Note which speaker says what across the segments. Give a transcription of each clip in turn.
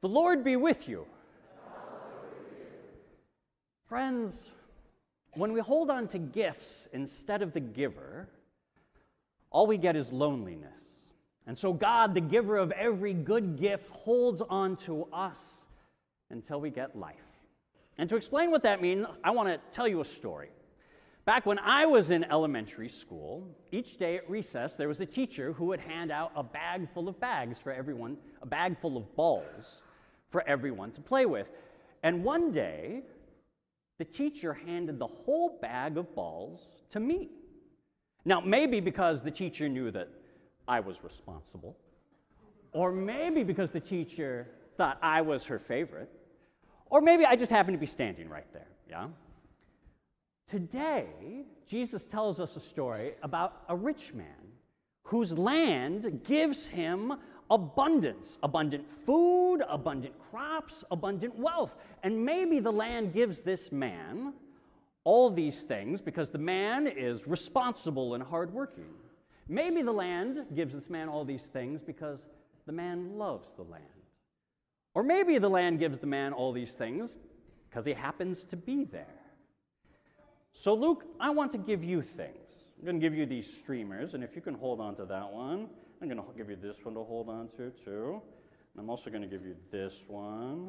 Speaker 1: The Lord be with you. Friends, when we hold on to gifts instead of the giver, all we get is loneliness. And so God, the giver of every good gift, holds on to us until we get life. And to explain what that means, I want to tell you a story. Back when I was in elementary school, each day at recess, there was a teacher who would hand out a bag full of bags for everyone, a bag full of balls for everyone to play with. And one day, the teacher handed the whole bag of balls to me. Now, maybe because the teacher knew that I was responsible, or maybe because the teacher thought I was her favorite, or maybe I just happened to be standing right there, yeah? Today, Jesus tells us a story about a rich man whose land gives him abundance, abundant food, abundant crops, abundant wealth. And maybe the land gives this man all these things because the man is responsible and hardworking. Maybe the land gives this man all these things because the man loves the land. Or maybe the land gives the man all these things because he happens to be there. So Luke, I want to give you things. I'm going to give you these streamers, and if you can hold on to that one, I'm going to give you this one to hold on to too. And I'm also going to give you this one.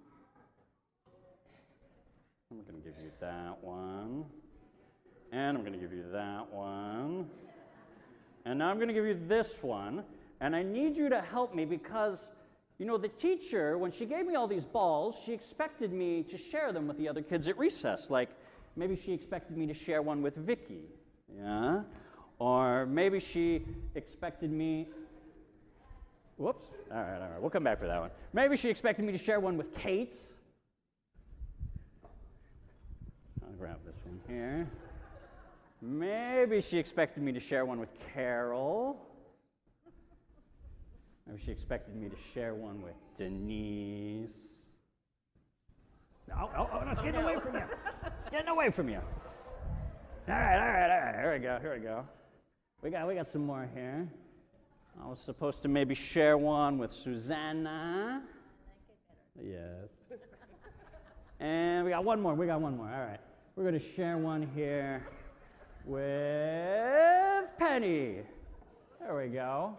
Speaker 1: I'm going to give you that one. And I'm going to give you that one. And now I'm going to give you this one. And I need you to help me because, you know, the teacher, when she gave me all these balls, she expected me to share them with the other kids at recess. Like, maybe she expected me to share one with Vicky, yeah? Or maybe she expected me, whoops, all right, we'll come back for that one. Maybe she expected me to share one with Kate. I'll grab this one here. Maybe she expected me to share one with Carol. Maybe she expected me to share one with Denise. Oh, it's getting away from you. It's getting away from you. All right. Here we go. We got some more here. I was supposed to maybe share one with Susanna. Yes. And we got one more. All right. We're going to share one here with Penny. There we go.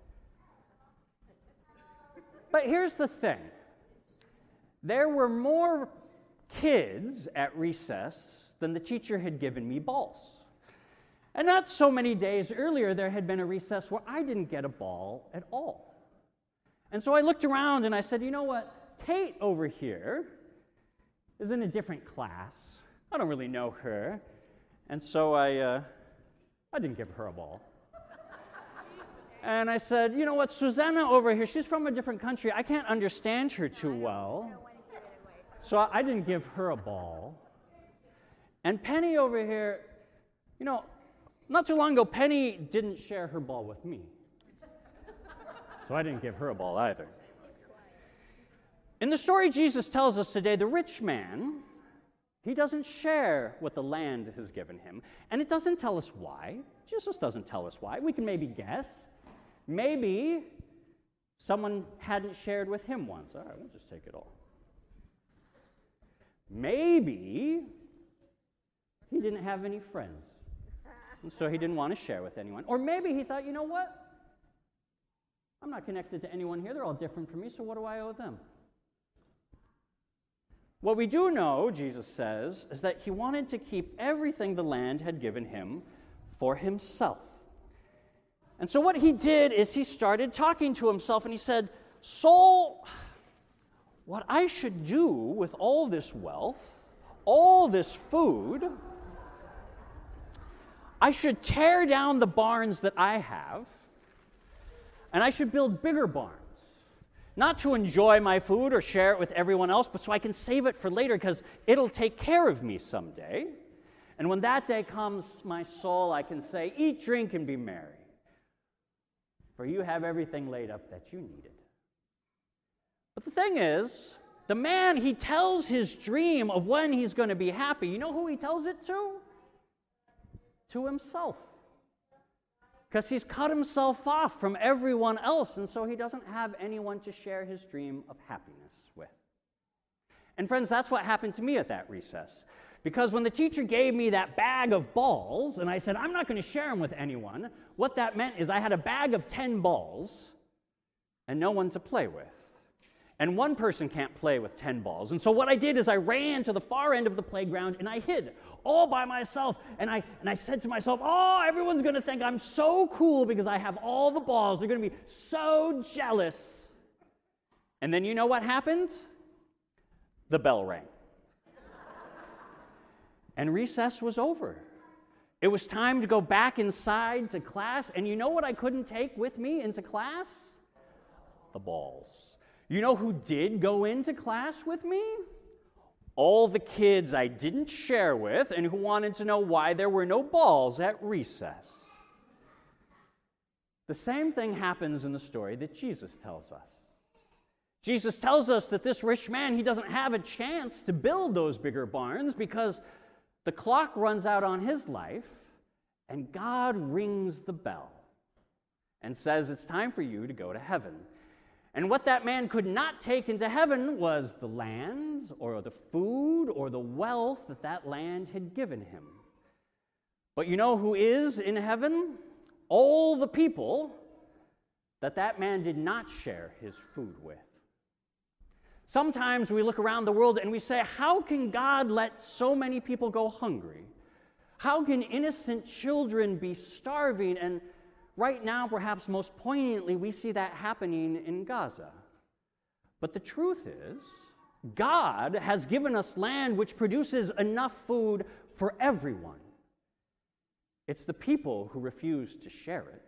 Speaker 1: But here's the thing. There were more kids at recess than the teacher had given me balls. And not so many days earlier, there had been a recess where I didn't get a ball at all. And so I looked around and I said, you know what? Kate over here is in a different class. I don't really know her. And so I didn't give her a ball. And I said, you know what? Susanna over here, she's from a different country. I can't understand her too well. So I didn't give her a ball. And Penny over here, you know, not too long ago, Penny didn't share her ball with me. So I didn't give her a ball either. In the story Jesus tells us today, the rich man, he doesn't share what the land has given him. And it doesn't tell us why. Jesus doesn't tell us why. We can maybe guess. Maybe someone hadn't shared with him once. All right, we'll just take it all. Maybe he didn't have any friends, and so he didn't want to share with anyone. Or maybe he thought, you know what? I'm not connected to anyone here. They're all different from me, so what do I owe them? What we do know, Jesus says, is that he wanted to keep everything the land had given him for himself. And so what he did is he started talking to himself, and he said, Soul, what I should do with all this wealth, all this food, I should tear down the barns that I have, and I should build bigger barns. Not to enjoy my food or share it with everyone else, but so I can save it for later because it'll take care of me someday. And when that day comes, my soul, I can say, eat, drink, and be merry. For you have everything laid up that you needed. But the thing is, the man, he tells his dream of when he's going to be happy. You know who he tells it to? To himself. because he's cut himself off from everyone else, and so he doesn't have anyone to share his dream of happiness with. And friends, that's what happened to me at that recess. Because when the teacher gave me that bag of balls, and I said, I'm not going to share them with anyone, what that meant is I had a bag of 10 balls and no one to play with. And one person can't play with 10 balls. And so what I did is I ran to the far end of the playground and I hid all by myself. And I said to myself, oh, everyone's going to think I'm so cool because I have all the balls. They're going to be so jealous. And then you know what happened? The bell rang. And recess was over. It was time to go back inside to class. And you know what I couldn't take with me into class? The balls. You know who did go into class with me? All the kids I didn't share with and who wanted to know why there were no balls at recess. The same thing happens in the story that Jesus tells us. Jesus tells us that this rich man, he doesn't have a chance to build those bigger barns because the clock runs out on his life and God rings the bell and says, it's time for you to go to heaven. And what that man could not take into heaven was the land or the food or the wealth that that land had given him. But you know who is in heaven? All the people that that man did not share his food with. Sometimes we look around the world and we say, how can God let so many people go hungry? How can innocent children be starving? And right now, perhaps most poignantly, we see that happening in Gaza. But the truth is, God has given us land which produces enough food for everyone. It's the people who refuse to share it.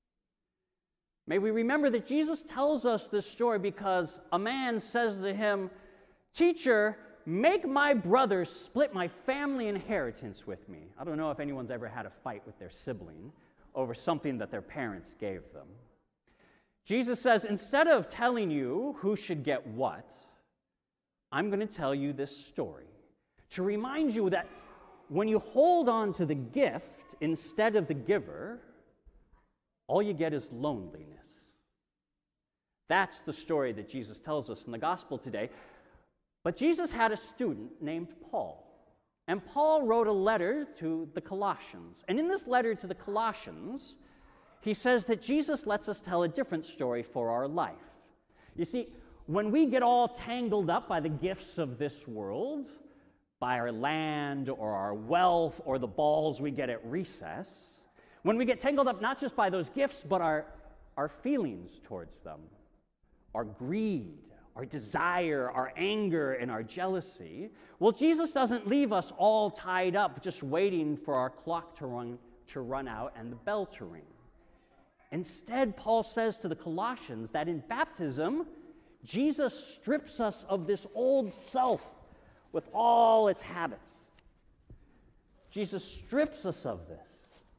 Speaker 1: May we remember that Jesus tells us this story because a man says to him, "Teacher, make my brothers split my family inheritance with me." I don't know if anyone's ever had a fight with their sibling over something that their parents gave them. Jesus says, instead of telling you who should get what, I'm going to tell you this story to remind you that when you hold on to the gift instead of the giver, all you get is loneliness. That's the story that Jesus tells us in the gospel today. But Jesus had a student named Paul. And Paul wrote a letter to the Colossians. And in this letter to the Colossians, he says that Jesus lets us tell a different story for our life. You see, when we get all tangled up by the gifts of this world, by our land or our wealth or the balls we get at recess, when we get tangled up not just by those gifts, but our feelings towards them, our greed, our desire, our anger, and our jealousy, well, Jesus doesn't leave us all tied up just waiting for our clock to run out and the bell to ring. Instead, Paul says to the Colossians that in baptism, Jesus strips us of this old self with all its habits. Jesus strips us of this.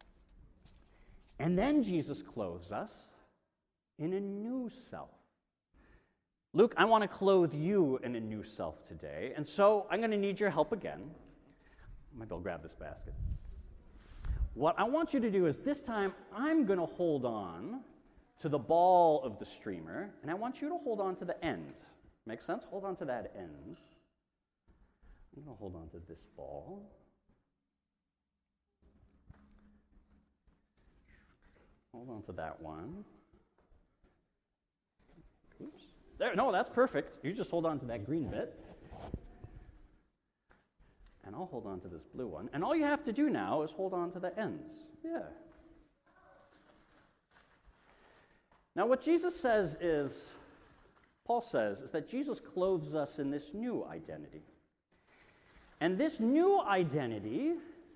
Speaker 1: And then Jesus clothes us in a new self. Luke, I want to clothe you in a new self today, and so I'm going to need your help again. Maybe I'll grab this basket. What I want you to do is this time I'm going to hold on to the ball of the streamer, and I want you to hold on to the end. Make sense? Hold on to that end. I'm going to hold on to this ball. Hold on to that one. Oops. There, no, that's perfect. You just hold on to that green bit. And I'll hold on to this blue one. And all you have to do now is hold on to the ends. Yeah. Now what Jesus says is, Paul says, is that Jesus clothes us in this new identity. And this new identity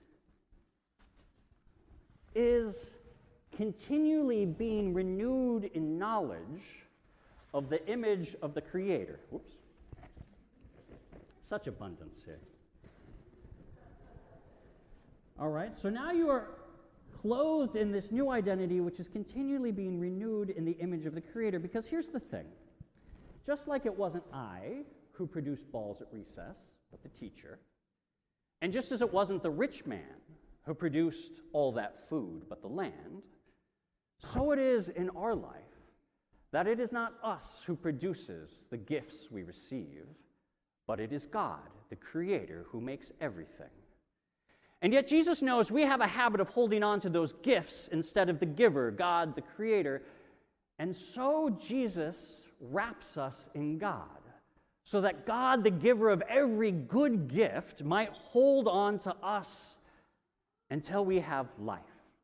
Speaker 1: is continually being renewed in knowledge of the image of the Creator. Whoops. Such abundance here. All right, so now you are clothed in this new identity, which is continually being renewed in the image of the Creator. Because here's the thing. Just like it wasn't I who produced balls at recess, but the teacher, and just as it wasn't the rich man who produced all that food, but the land, so it is in our life that it is not us who produces the gifts we receive, but it is God, the Creator, who makes everything. And yet Jesus knows we have a habit of holding on to those gifts instead of the giver, God, the Creator. And so Jesus wraps us in God, so that God, the giver of every good gift, might hold on to us until we have life.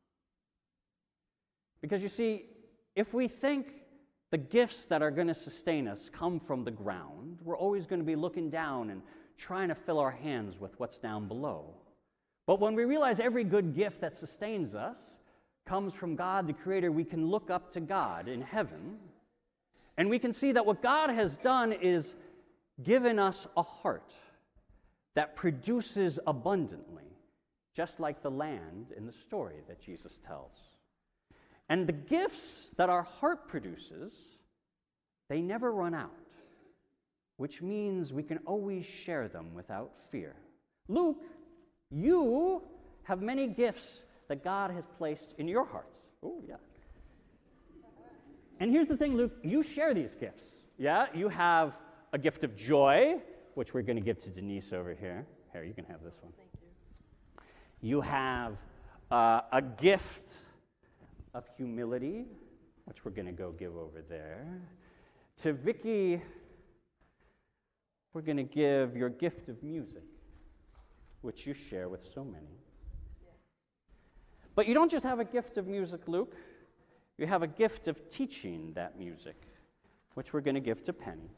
Speaker 1: Because you see, if we think the gifts that are going to sustain us come from the ground, we're always going to be looking down and trying to fill our hands with what's down below. But when we realize every good gift that sustains us comes from God, the Creator, we can look up to God in heaven, and we can see that what God has done is given us a heart that produces abundantly, just like the land in the story that Jesus tells. And the gifts that our heart produces, they never run out, which means we can always share them without fear. Luke, you have many gifts that God has placed in your hearts. Oh, yeah. And here's the thing, Luke, you share these gifts. Yeah, you have a gift of joy, which we're going to give to Denise over here. Here, you can have this one.
Speaker 2: Thank you.
Speaker 1: You have a gift of humility, which we're going to go give over there. To Vicky, we're going to give your gift of music, which you share with so many.
Speaker 2: Yeah.
Speaker 1: But you don't just have a gift of music, Luke. You have a gift of teaching that music, which we're going to give to Penny.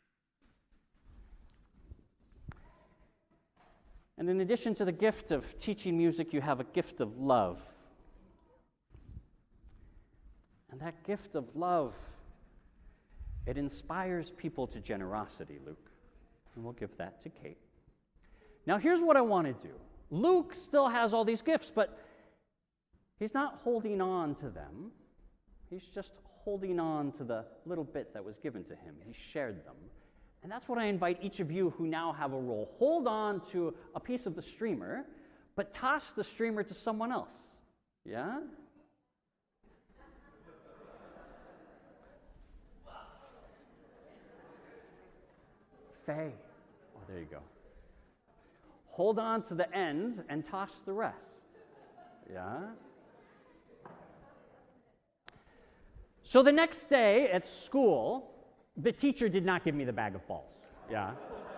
Speaker 1: And in addition to the gift of teaching music, you have a gift of love. And that gift of love, it inspires people to generosity, Luke. And we'll give that to Kate. Now, here's what I want to do. Luke still has all these gifts, but he's not holding on to them. He's just holding on to the little bit that was given to him. He shared them. And that's what I invite each of you who now have a role. Hold on to a piece of the streamer, but toss the streamer to someone else. Yeah? Faye. Oh, there you go. Hold on to the end and toss the rest. Yeah? So the next day at school, the teacher did not give me the bag of balls. Yeah?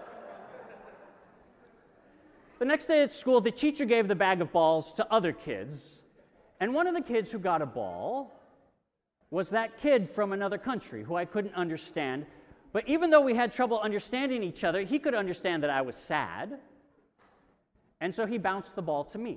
Speaker 1: The next day at school, the teacher gave the bag of balls to other kids, and one of the kids who got a ball was that kid from another country who I couldn't understand. But even though we had trouble understanding each other, he could understand that I was sad, and so he bounced the ball to me.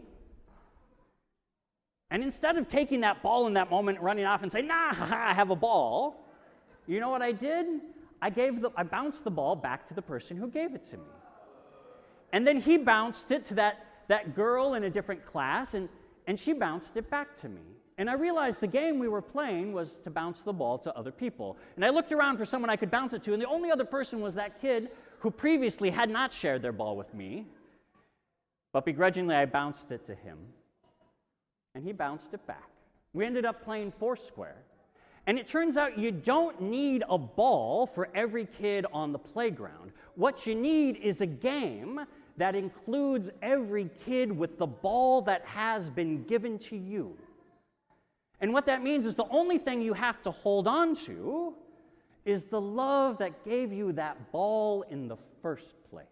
Speaker 1: And instead of taking that ball in that moment, running off and saying, nah, I have a ball, you know what I did? I bounced the ball back to the person who gave it to me. And then he bounced it to that girl in a different class, and she bounced it back to me. And I realized the game we were playing was to bounce the ball to other people. And I looked around for someone I could bounce it to, and the only other person was that kid who previously had not shared their ball with me. But begrudgingly, I bounced it to him, and he bounced it back. We ended up playing Foursquare. And it turns out you don't need a ball for every kid on the playground. What you need is a game that includes every kid with the ball that has been given to you. And what that means is the only thing you have to hold on to is the love that gave you that ball in the first place.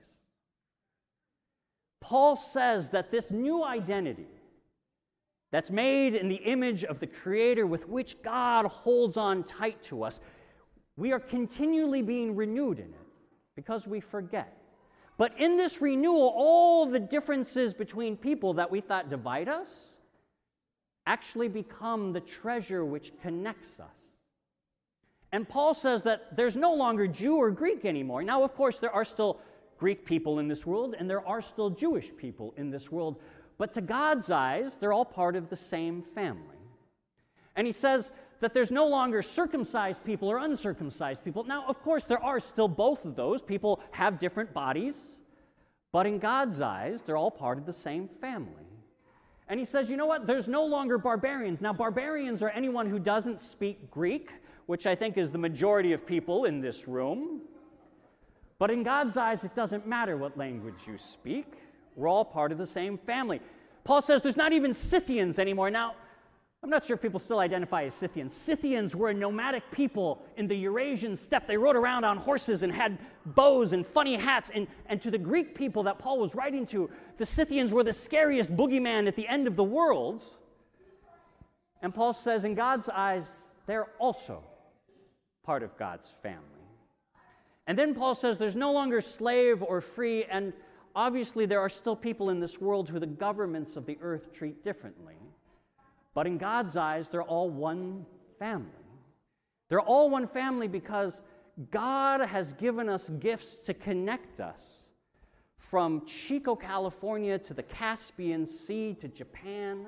Speaker 1: Paul says that this new identity that's made in the image of the Creator with which God holds on tight to us, we are continually being renewed in it because we forget. But in this renewal, all the differences between people that we thought divide us actually become the treasure which connects us. And Paul says that there's no longer Jew or Greek anymore. Now, of course, there are still Greek people in this world, and there are still Jewish people in this world. But to God's eyes, they're all part of the same family. And he says that there's no longer circumcised people or uncircumcised people. Now, of course, there are still both of those. People have different bodies. But in God's eyes, they're all part of the same family. And he says, you know what? There's no longer barbarians. Now, barbarians are anyone who doesn't speak Greek, which I think is the majority of people in this room. But in God's eyes, it doesn't matter what language you speak. We're all part of the same family. Paul says there's not even Scythians anymore. Now, I'm not sure if people still identify as Scythians. Scythians were a nomadic people in the Eurasian steppe. They rode around on horses and had bows and funny hats. And to the Greek people that Paul was writing to, the Scythians were the scariest boogeyman at the end of the world. And Paul says, in God's eyes, they're also part of God's family. And then Paul says there's no longer slave or free, and obviously there are still people in this world who the governments of the earth treat differently. But in God's eyes, they're all one family. They're all one family because God has given us gifts to connect us from Chico, California to the Caspian Sea to Japan.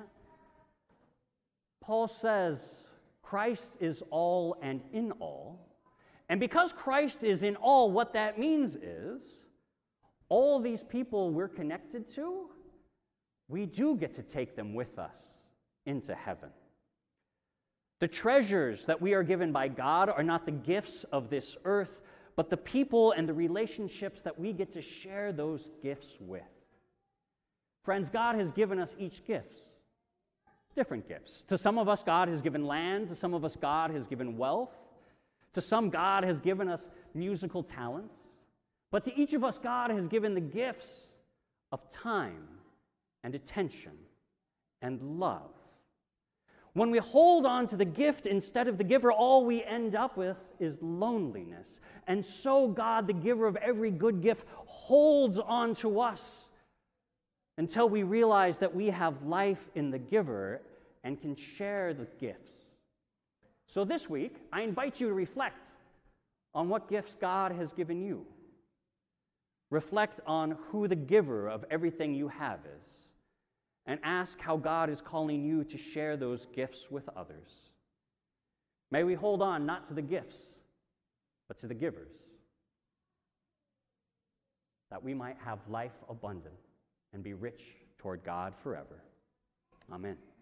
Speaker 1: Paul says Christ is all and in all. And because Christ is in all, what that means is all these people we're connected to, we do get to take them with us into heaven. The treasures that we are given by God are not the gifts of this earth, but the people and the relationships that we get to share those gifts with. Friends, God has given us each gifts, different gifts. To some of us, God has given land. To some of us, God has given wealth. To some, God has given us musical talents. But to each of us, God has given the gifts of time and attention and love. When we hold on to the gift instead of the giver, all we end up with is loneliness. And so God, the giver of every good gift, holds on to us until we realize that we have life in the giver and can share the gifts. So this week, I invite you to reflect on what gifts God has given you. Reflect on who the giver of everything you have is. And ask how God is calling you to share those gifts with others. May we hold on not to the gifts, but to the givers, that we might have life abundant and be rich toward God forever. Amen.